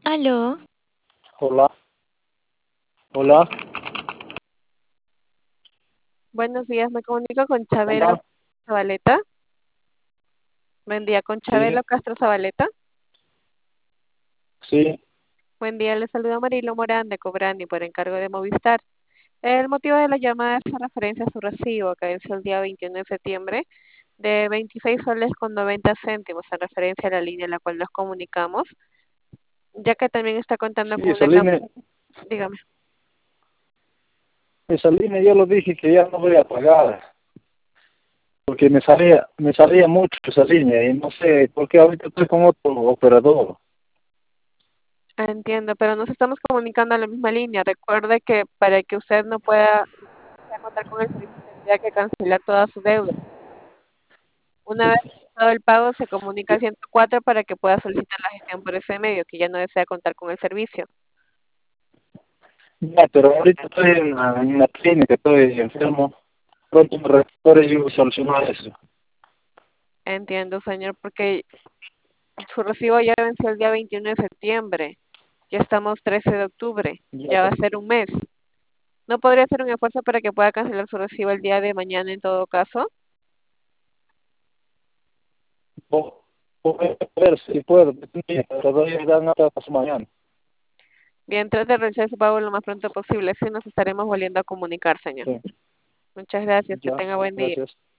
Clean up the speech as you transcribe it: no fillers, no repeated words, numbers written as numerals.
Aló, Hola, hola, buenos días, me comunico con Chabelo hola, Zabaleta. Buen día, con sí, Chabelo Castro Zabaleta. sí, Buen día, le saluda Marilo Morán de Cobrani por encargo de Movistar. El motivo de la llamada es en referencia a su recibo que venció el día 21 de septiembre de 26 soles con 90 céntimos en referencia a la línea en la cual nos comunicamos, ya que también está contando sí, con una dígame. esa línea yo lo dije que ya no voy a pagar, porque me salía mucho esa línea y no sé por qué ahorita estoy con otro operador. Entiendo, pero nos estamos comunicando a la misma línea. Recuerde que para que usted no pueda contar con el servicio tendría que cancelar toda su deuda. Una vez realizado el pago, se comunica al 104 para que pueda solicitar la gestión por ese medio, que ya no desea contar con el servicio. Ya, pero ahorita estoy en la clínica, estoy enfermo, pronto me recupere y voy a solucionar eso. Entiendo, señor, porque su recibo ya venció el día 21 de septiembre. Ya estamos 13 de octubre. Ya, Ya va a ser un mes. ¿No podría hacer un esfuerzo para que pueda cancelar su recibo el día de mañana en todo caso? voy a ver si puedo, pero voy a dar nota para mañana. Bien, trate de realizar su pago lo más pronto posible. Así nos estaremos volviendo a comunicar, señor. Sí, Muchas gracias. Que ya, tenga buen día. gracias.